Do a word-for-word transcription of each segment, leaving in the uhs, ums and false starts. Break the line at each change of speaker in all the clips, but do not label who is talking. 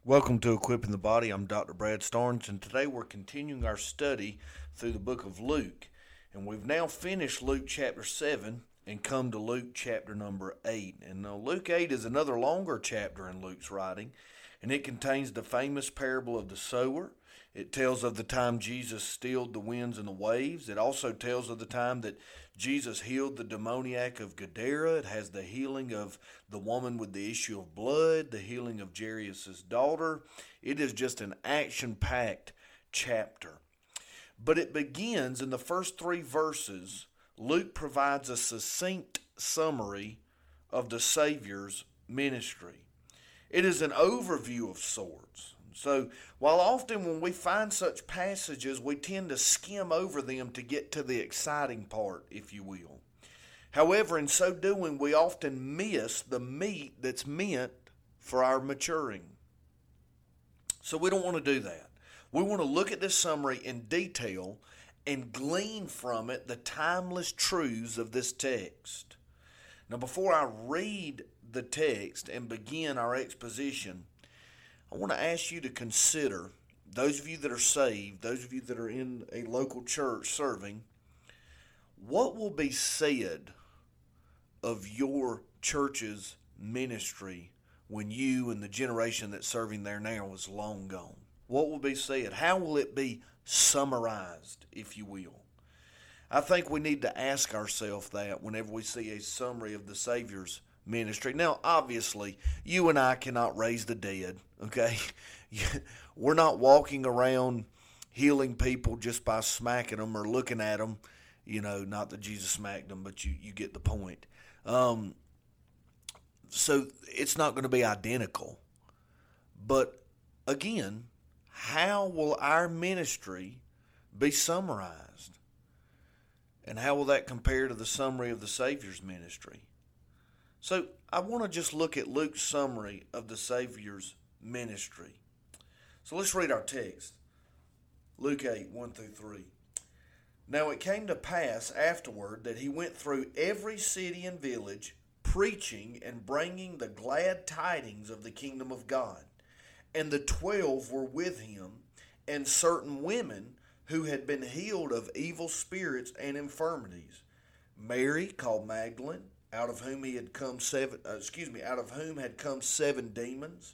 Welcome to Equipping the Body. I'm Doctor Brad Starnes, and today we're continuing our study through the book of Luke. And we've now finished Luke chapter seven and come to Luke chapter number eight. And now Luke eight is another longer chapter in Luke's writing, and it contains the famous parable of the sower. It tells of the time Jesus stilled the winds and the waves. It also tells of the time that Jesus healed the demoniac of Gadara. It has the healing of the woman with the issue of blood, the healing of Jairus' daughter. It is just an action-packed chapter. But it begins in the first three verses. Luke provides a succinct summary of the Savior's ministry. It is an overview of sorts. So, while often when we find such passages, we tend to skim over them to get to the exciting part, if you will. However, in so doing, we often miss the meat that's meant for our maturing. So we don't want to do that. We want to look at this summary in detail and glean from it the timeless truths of this text. Now, before I read the text and begin our exposition, I want to ask you to consider, those of you that are saved, those of you that are in a local church serving, what will be said of your church's ministry when you and the generation that's serving there now is long gone? What will be said? How will it be summarized, if you will? I think we need to ask ourselves that whenever we see a summary of the Savior's ministry. Now, obviously, you and I cannot raise the dead, okay? We're not walking around healing people just by smacking them or looking at them. You know, not that Jesus smacked them, but you, you get the point. Um, so it's not going to be identical. But again, how will our ministry be summarized? And how will that compare to the summary of the Savior's ministry? So I want to just look at Luke's summary of the Savior's ministry. So let's read our text. Luke eight, one through three. Now it came to pass afterward that he went through every city and village, preaching and bringing the glad tidings of the kingdom of God. And the twelve were with him, and certain women who had been healed of evil spirits and infirmities. Mary, called Magdalene, out of whom he had come seven, uh, excuse me, out of whom had come seven demons.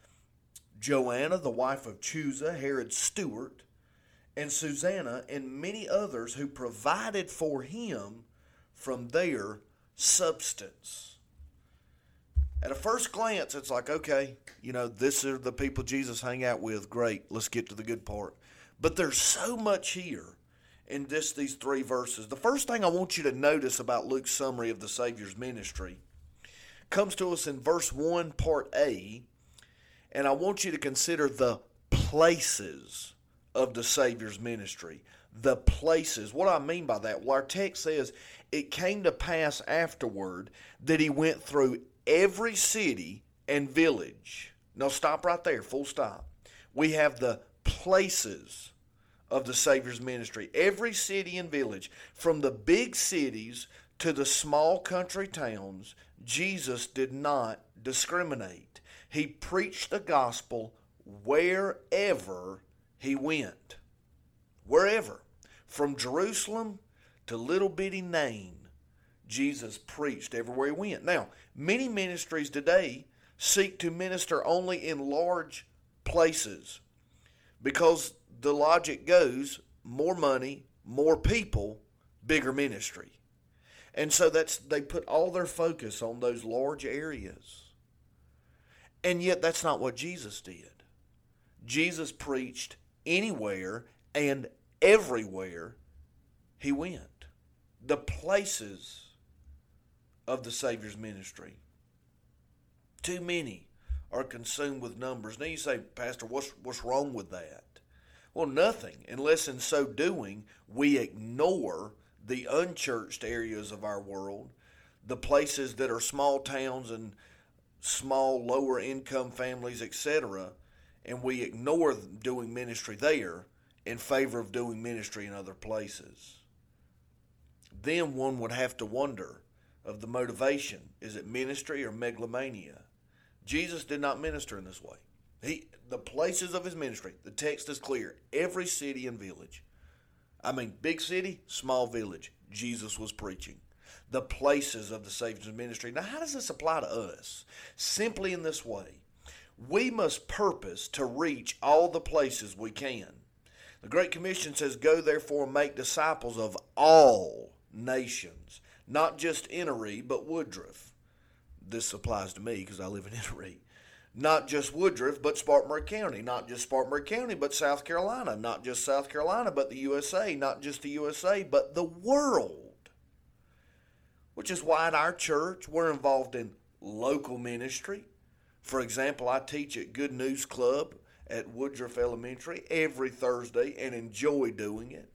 Joanna, the wife of Chuza, Herod's steward, and Susanna, and many others who provided for him from their substance. At a first glance, it's like, okay, you know, this are the people Jesus hang out with. Great, let's get to the good part. But there's so much here in just these three verses. The first thing I want you to notice about Luke's summary of the Savior's ministry comes to us in verse one, part A, and I want you to consider the places of the Savior's ministry. The places. What do I mean by that? Well, our text says, it came to pass afterward that he went through every city and village. Now stop right there, full stop. We have the places of the Savior's ministry. Every city and village, from the big cities to the small country towns, Jesus did not discriminate. He preached the gospel wherever he went. Wherever. From Jerusalem to little bitty Nain, Jesus preached everywhere he went. Now, many ministries today seek to minister only in large places because the logic goes, more money, more people, bigger ministry. And so that's they put all their focus on those large areas. And yet that's not what Jesus did. Jesus preached anywhere and everywhere he went. The places of the Savior's ministry. Too many are consumed with numbers. Now you say, Pastor, what's, what's wrong with that? Well, nothing, unless in so doing we ignore the unchurched areas of our world, the places that are small towns and small lower income families, et cetera, and we ignore doing ministry there in favor of doing ministry in other places. Then one would have to wonder of the motivation. Is it ministry or megalomania? Jesus did not minister in this way. He, the places of his ministry, the text is clear. Every city and village. I mean, big city, small village. Jesus was preaching. The places of the Savior's ministry. Now, how does this apply to us? Simply in this way. We must purpose to reach all the places we can. The Great Commission says, "Go therefore and make disciples of all nations." Not just Inneree, but Woodruff. This applies to me because I live in Inneree. Not just Woodruff, but Spartanburg County. Not just Spartanburg County, but South Carolina. Not just South Carolina, but the U S A. Not just the U S A, but the world. Which is why at our church, we're involved in local ministry. For example, I teach at Good News Club at Woodruff Elementary every Thursday and enjoy doing it.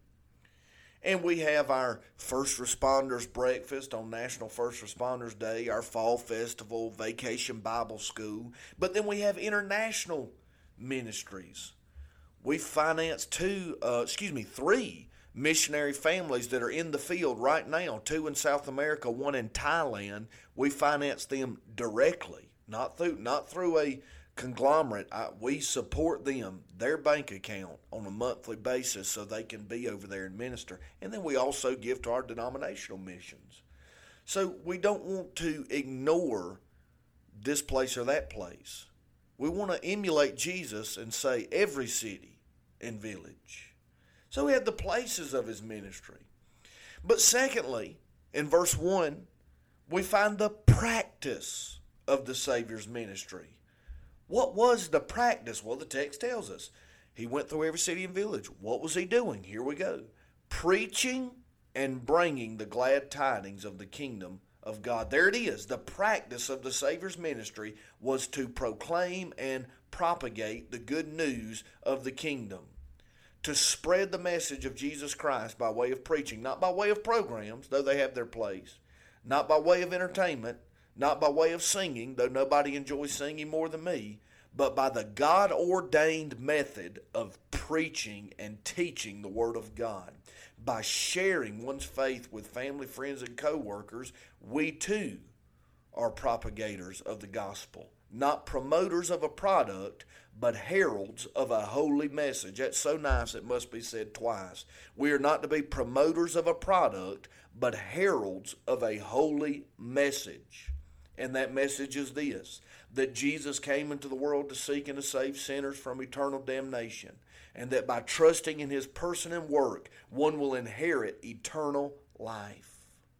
And we have our First Responders Breakfast on National First Responders Day, our Fall Festival, Vacation Bible School. But then we have international ministries. We finance two, uh, excuse me, three missionary families that are in the field right now, two in South America, one in Thailand. We finance them directly, not through, not through a conglomerate. I, we support them, their bank account, on a monthly basis so they can be over there and minister. And then we also give to our denominational missions. So we don't want to ignore this place or that place. We want to emulate Jesus and say every city and village. So we have the places of his ministry. But secondly, in verse one, we find the practice of the Savior's ministry. What was the practice? Well, the text tells us. He went through every city and village. What was he doing? Here we go. Preaching and bringing the glad tidings of the kingdom of God. There it is. The practice of the Savior's ministry was to proclaim and propagate the good news of the kingdom. To spread the message of Jesus Christ by way of preaching, not by way of programs, though they have their place, not by way of entertainment, not by way of singing, though nobody enjoys singing more than me, but by the God-ordained method of preaching and teaching the Word of God. By sharing one's faith with family, friends, and co-workers, we too are propagators of the gospel. Not promoters of a product, but heralds of a holy message. That's so nice it must be said twice. We are not to be promoters of a product, but heralds of a holy message. And that message is this, that Jesus came into the world to seek and to save sinners from eternal damnation, and that by trusting in his person and work, one will inherit eternal life.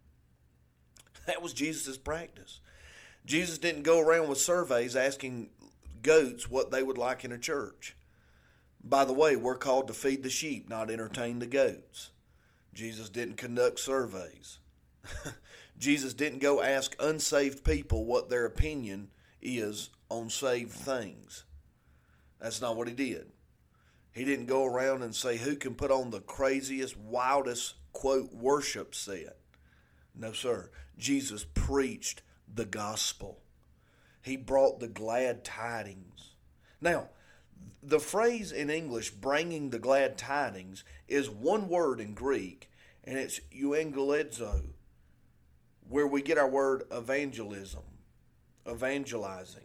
That was Jesus' practice. Jesus didn't go around with surveys asking goats what they would like in a church. By the way, we're called to feed the sheep, not entertain the goats. Jesus didn't conduct surveys. Jesus didn't go ask unsaved people what their opinion is on saved things. That's not what he did. He didn't go around and say who can put on the craziest, wildest, quote, worship set. No, sir. Jesus preached the gospel. He brought the glad tidings. Now, the phrase in English, bringing the glad tidings, is one word in Greek, and it's euangelizo, where we get our word evangelism, evangelizing.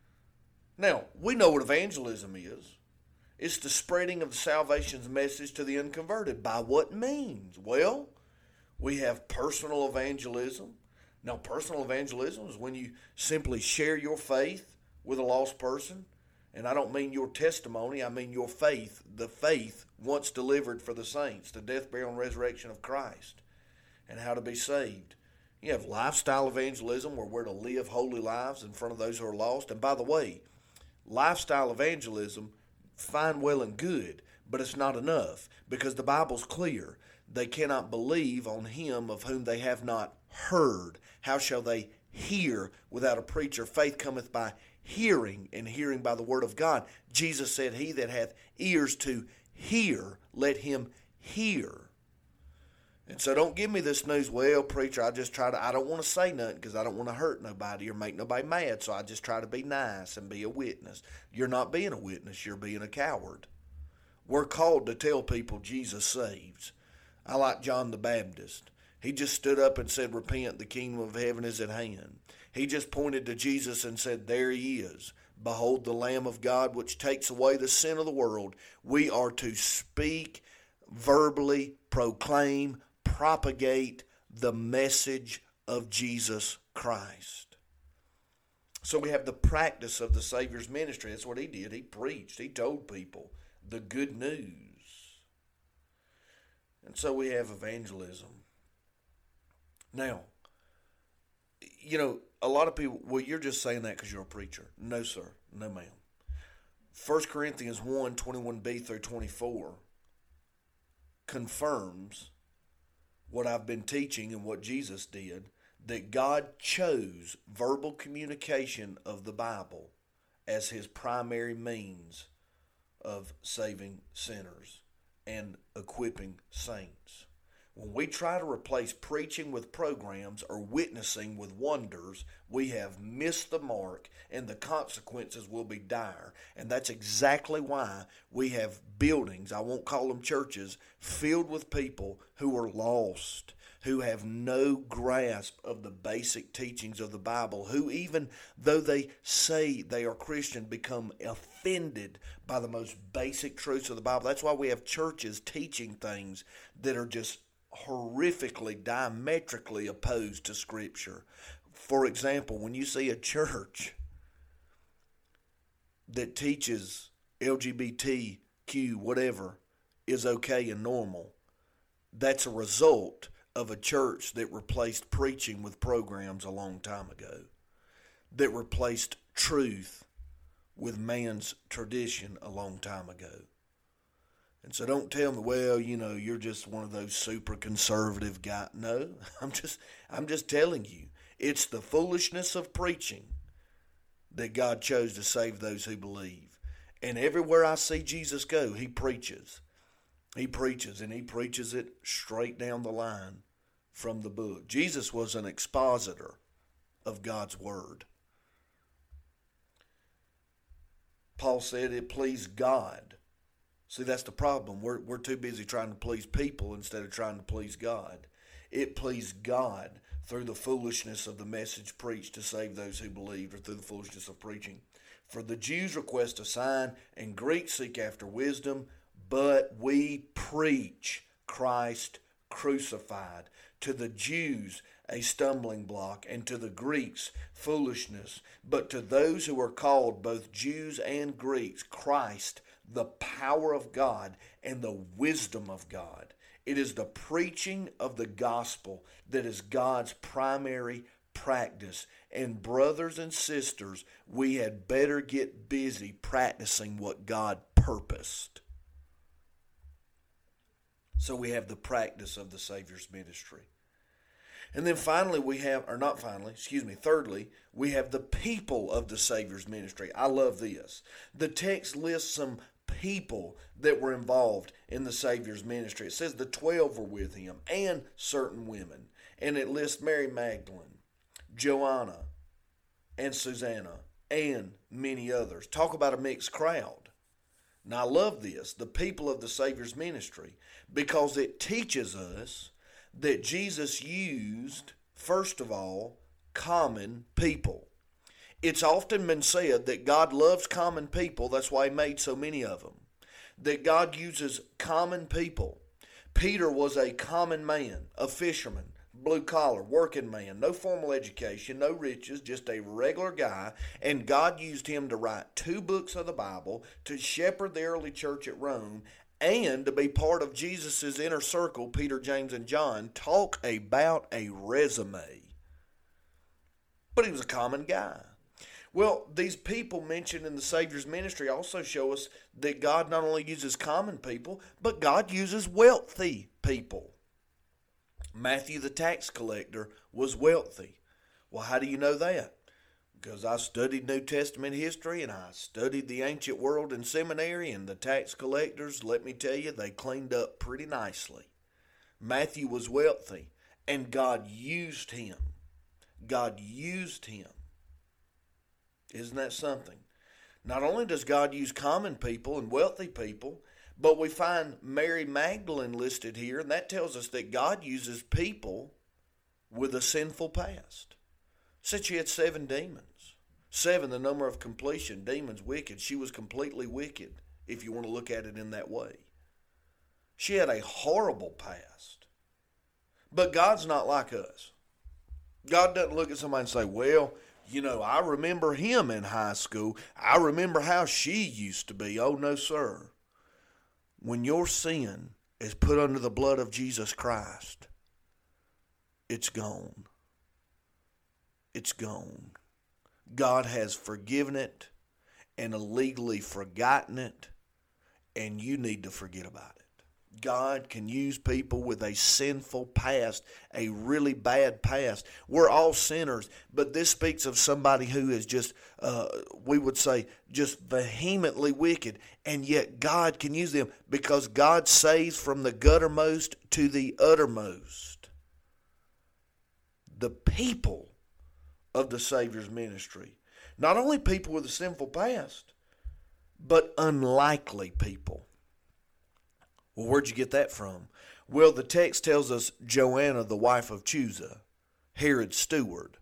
Now, we know what evangelism is. It's the spreading of the salvation's message to the unconverted. By what means? Well, we have personal evangelism. Now, personal evangelism is when you simply share your faith with a lost person. And I don't mean your testimony, I mean your faith, the faith once delivered for the saints, the death, burial, and resurrection of Christ, and how to be saved. You have lifestyle evangelism, where we're to live holy lives in front of those who are lost. And by the way, lifestyle evangelism, fine, well, and good, but it's not enough, because the Bible's clear. They cannot believe on him of whom they have not heard. How shall they hear without a preacher? Faith cometh by hearing, and hearing by the word of God. Jesus said, he that hath ears to hear, let him hear. And so don't give me this news, well, preacher, I just try to, I don't want to say nothing because I don't want to hurt nobody or make nobody mad, so I just try to be nice and be a witness. You're not being a witness, you're being a coward. We're called to tell people Jesus saves. I like John the Baptist. He just stood up and said, repent, the kingdom of heaven is at hand. He just pointed to Jesus and said, there he is. Behold the Lamb of God which takes away the sin of the world. We are to speak, verbally proclaim, propagate the message of Jesus Christ. So we have the practice of the Savior's ministry. That's what he did. He preached. He told people the good news. And so we have evangelism. Now, you know, a lot of people, well, you're just saying that because you're a preacher. No, sir. No, ma'am. First Corinthians one, twenty-one b through twenty-four confirms what I've been teaching and what Jesus did, that God chose verbal communication of the Bible as his primary means of saving sinners and equipping saints. When we try to replace preaching with programs or witnessing with wonders, we have missed the mark and the consequences will be dire. And that's exactly why we have buildings, I won't call them churches, filled with people who are lost, who have no grasp of the basic teachings of the Bible, who even though they say they are Christian, become offended by the most basic truths of the Bible. That's why we have churches teaching things that are just horrifically, diametrically opposed to Scripture. For example, when you see a church that teaches L G B T Q, whatever, is okay and normal, that's a result of a church that replaced preaching with programs a long time ago, that replaced truth with man's tradition a long time ago. And so don't tell me, well, you know, you're just one of those super conservative guys. No, I'm just I'm just telling you, it's the foolishness of preaching that God chose to save those who believe. And everywhere I see Jesus go, he preaches. He preaches, and he preaches it straight down the line from the book. Jesus was an expositor of God's word. Paul said it pleased God. See, that's the problem. We're, we're too busy trying to please people instead of trying to please God. It pleased God through the foolishness of the message preached to save those who believed, or through the foolishness of preaching. For the Jews request a sign, and Greeks seek after wisdom, but we preach Christ crucified. To the Jews a stumbling block, and to the Greeks foolishness. But to those who are called, both Jews and Greeks, Christ, the power of God and the wisdom of God. It is the preaching of the gospel that is God's primary practice. And brothers and sisters, we had better get busy practicing what God purposed. So we have the practice of the Savior's ministry. And then finally we have, or not finally, excuse me, thirdly, we have the people of the Savior's ministry. I love this. The text lists some people that were involved in the Savior's ministry. It says the twelve were with him and certain women. And it lists Mary Magdalene, Joanna, and Susanna, and many others. Talk about a mixed crowd. Now I love this, the people of the Savior's ministry, because it teaches us that Jesus used, first of all, common people. It's often been said that God loves common people. That's why he made so many of them. That God uses common people. Peter was a common man, a fisherman, blue collar, working man, no formal education, no riches, just a regular guy. And God used him to write two books of the Bible, to shepherd the early church at Rome, and to be part of Jesus' inner circle, Peter, James, and John. Talk about a resume. But he was a common guy. Well, these people mentioned in the Savior's ministry also show us that God not only uses common people, but God uses wealthy people. Matthew the tax collector was wealthy. Well, how do you know that? Because I studied New Testament history and I studied the ancient world in seminary, and the tax collectors, let me tell you, they cleaned up pretty nicely. Matthew was wealthy, and God used him. God used him. Isn't that something? Not only does God use common people and wealthy people, but we find Mary Magdalene listed here, and that tells us that God uses people with a sinful past. Said she had seven demons. Seven, the number of completion. Demons, wicked. She was completely wicked, if you want to look at it in that way. She had a horrible past. But God's not like us. God doesn't look at somebody and say, well, you know, I remember him in high school. I remember how she used to be. Oh, no, sir. When your sin is put under the blood of Jesus Christ, it's gone. It's gone. God has forgiven it and illegally forgotten it, and you need to forget about it. God can use people with a sinful past, a really bad past. We're all sinners, but this speaks of somebody who is just, uh, we would say, just vehemently wicked, and yet God can use them because God saves from the guttermost to the uttermost. The people of the Savior's ministry, not only people with a sinful past, but unlikely people. Well, where'd you get that from? Well, the text tells us Joanna, the wife of Chusa, Herod's steward.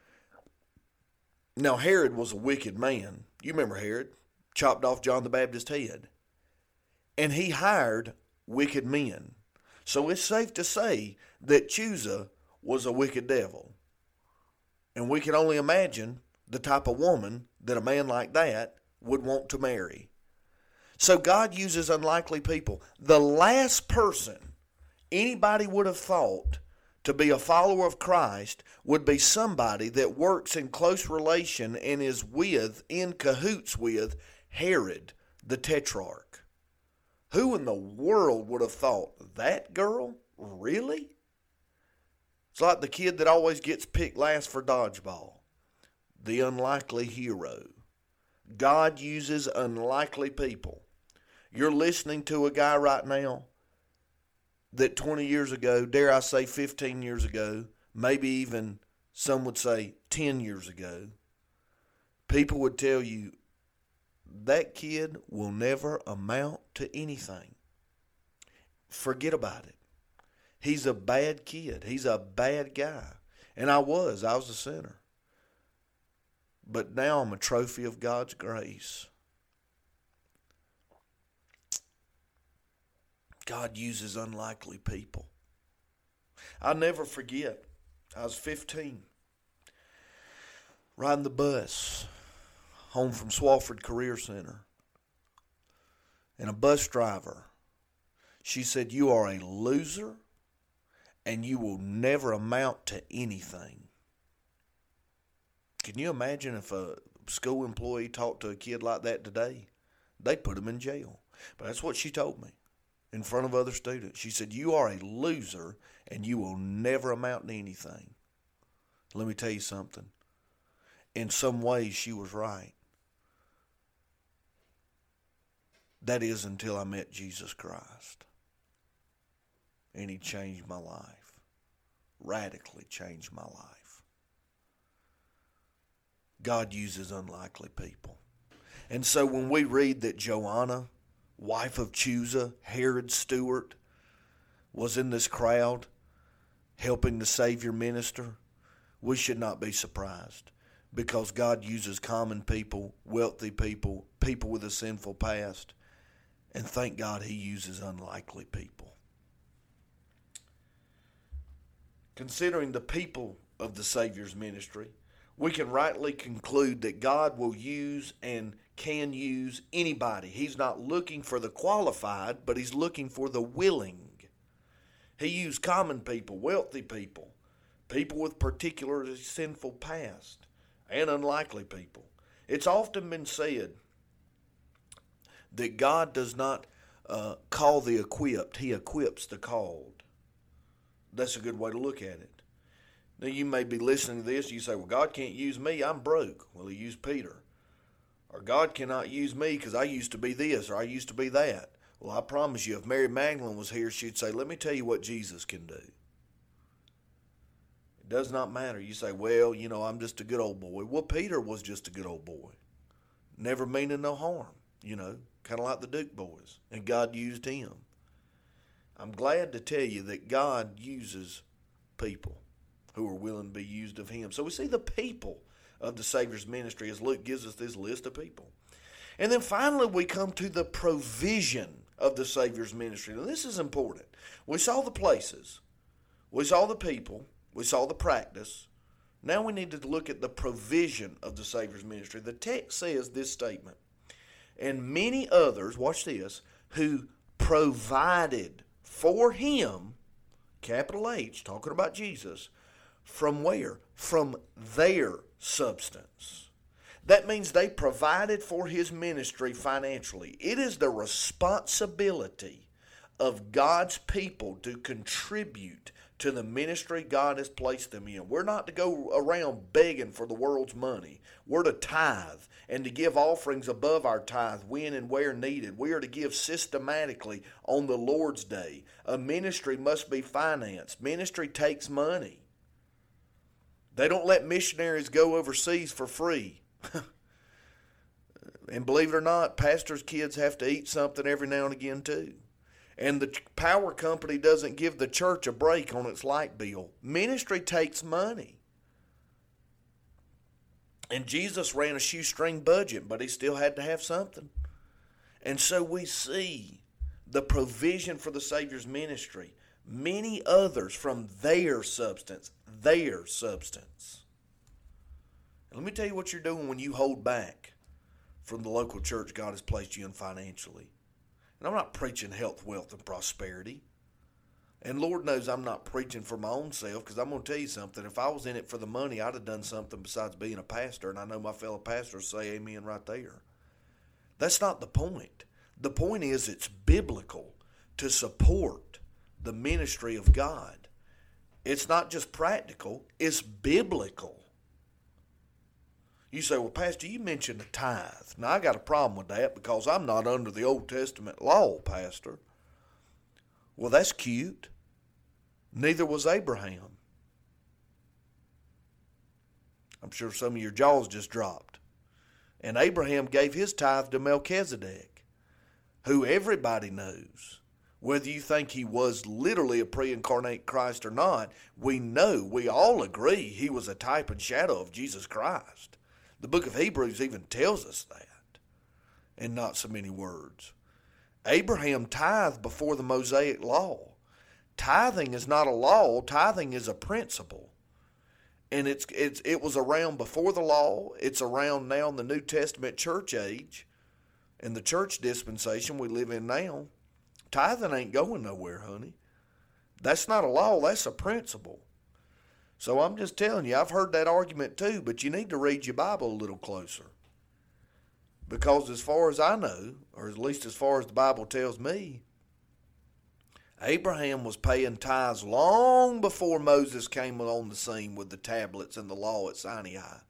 Now, Herod was a wicked man. You remember Herod, chopped off John the Baptist's head. And he hired wicked men. So it's safe to say that Chusa was a wicked devil. And we can only imagine the type of woman that a man like that would want to marry. So God uses unlikely people. The last person anybody would have thought to be a follower of Christ would be somebody that works in close relation and is with, in cahoots with, Herod the Tetrarch. Who in the world would have thought, that girl? Really? It's like the kid that always gets picked last for dodgeball. The unlikely hero. God uses unlikely people. You're listening to a guy right now that twenty years ago, dare I say fifteen years ago, maybe even some would say ten years ago, people would tell you, that kid will never amount to anything. Forget about it. He's a bad kid. He's a bad guy. And I was. I was a sinner. But now I'm a trophy of God's grace. God uses unlikely people. I'll never forget, I was fifteen, riding the bus home from Swofford Career Center. And a bus driver, she said, you are a loser and you will never amount to anything. Can you imagine if a school employee talked to a kid like that today? They'd put him in jail. But that's what she told me in front of other students. She said, you are a loser and you will never amount to anything. Let me tell you something. In some ways, she was right. That is until I met Jesus Christ. And he changed my life. Radically changed my life. God uses unlikely people. And so when we read that Joanna, wife of Chusa, Herod's steward, was in this crowd helping the Savior minister, we should not be surprised, because God uses common people, wealthy people, people with a sinful past, and thank God he uses unlikely people. Considering the people of the Savior's ministry, we can rightly conclude that God will use and can use anybody. He's not looking for the qualified, but he's looking for the willing. He used common people, wealthy people, people with particularly sinful past, and unlikely people. It's often been said that God does not uh, call the equipped, he equips the called. That's a good way to look at it. Now, you may be listening to this, you say, well, God can't use me, I'm broke. Well, he used Peter. Or God cannot use me because I used to be this or I used to be that. Well, I promise you, if Mary Magdalene was here, she'd say, let me tell you what Jesus can do. It does not matter. You say, well, you know, I'm just a good old boy. Well, Peter was just a good old boy. Never meaning no harm, you know, kind of like the Duke boys. And God used him. I'm glad to tell you that God uses people who are willing to be used of him. So we see the people of the Savior's ministry as Luke gives us this list of people. And then finally we come to the provision of the Savior's ministry. Now this is important. We saw the places. We saw the people. We saw the practice. Now we need to look at the provision of the Savior's ministry. The text says this statement, and many others, watch this, who provided for him, capital H, talking about Jesus, from where? From their substance. That means they provided for his ministry financially. It is the responsibility of God's people to contribute to the ministry God has placed them in. We're not to go around begging for the world's money. We're to tithe and to give offerings above our tithe when and where needed. We are to give systematically on the Lord's day. A ministry must be financed. Ministry takes money. They don't let missionaries go overseas for free. And believe it or not, pastors' kids have to eat something every now and again too. And the power company doesn't give the church a break on its light bill. Ministry takes money. And Jesus ran a shoestring budget, but he still had to have something. And so we see the provision for the Savior's ministry. Many others from their substance, their substance. And let me tell you what you're doing when you hold back from the local church God has placed you in financially. And I'm not preaching health, wealth, and prosperity. And Lord knows I'm not preaching for my own self, because I'm going to tell you something. If I was in it for the money, I'd have done something besides being a pastor, and I know my fellow pastors say amen right there. That's not the point. The point is it's biblical to support the ministry of God. It's not just practical, it's biblical. You say, well, Pastor, you mentioned the tithe. Now, I got a problem with that because I'm not under the Old Testament law, Pastor. Well, that's cute. Neither was Abraham. I'm sure some of your jaws just dropped. And Abraham gave his tithe to Melchizedek, who everybody knows. Whether you think he was literally a pre-incarnate Christ or not, we know, we all agree he was a type and shadow of Jesus Christ. The book of Hebrews even tells us that, in not so many words. Abraham tithed before the Mosaic law. Tithing is not a law. Tithing is a principle. And it's, it's it was around before the law. It's around now in the New Testament church age. In the church dispensation we live in now, tithing ain't going nowhere, honey. That's not a law. That's a principle. So I'm just telling you, I've heard that argument too, but you need to read your Bible a little closer. Because as far as I know, or at least as far as the Bible tells me, Abraham was paying tithes long before Moses came on the scene with the tablets and the law at Sinai.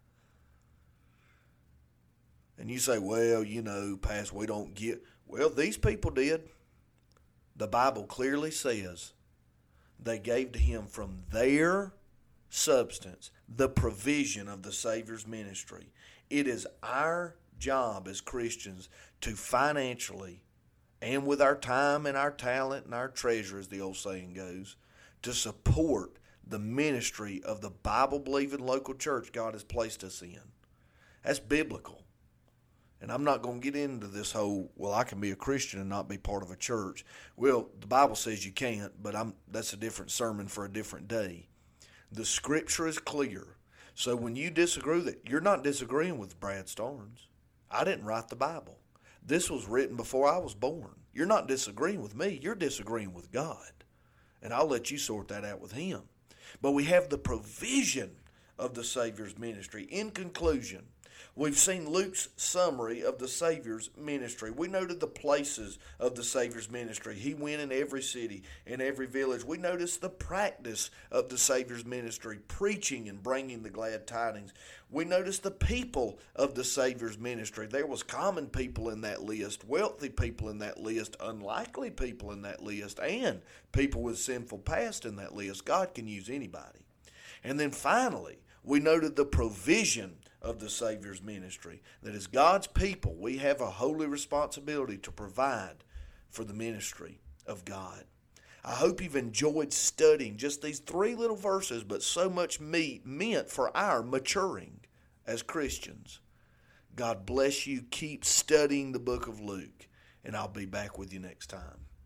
And you say, well, you know, Pastor, we don't get... Well, these people did. The Bible clearly says they gave to him from their substance, the provision of the Savior's ministry. It is our job as Christians to financially, and with our time and our talent and our treasure, as the old saying goes, to support the ministry of the Bible-believing local church God has placed us in. That's biblical. And I'm not going to get into this whole, well, I can be a Christian and not be part of a church. Well, the Bible says you can't, but I'm that's a different sermon for a different day. The Scripture is clear. So when you disagree with it, you're not disagreeing with Brad Starnes. I didn't write the Bible. This was written before I was born. You're not disagreeing with me. You're disagreeing with God. And I'll let you sort that out with him. But we have the provision of the Savior's ministry. In conclusion, we've seen Luke's summary of the Savior's ministry. We noted the places of the Savior's ministry. He went in every city, in every village. We noticed the practice of the Savior's ministry, preaching and bringing the glad tidings. We noticed the people of the Savior's ministry. There was common people in that list, wealthy people in that list, unlikely people in that list, and people with sinful past in that list. God can use anybody. And then finally, we noted the provision of the Savior's ministry. That as God's people, we have a holy responsibility to provide for the ministry of God. I hope you've enjoyed studying just these three little verses, but so much meat meant for our maturing as Christians. God bless you. Keep studying the book of Luke, and I'll be back with you next time.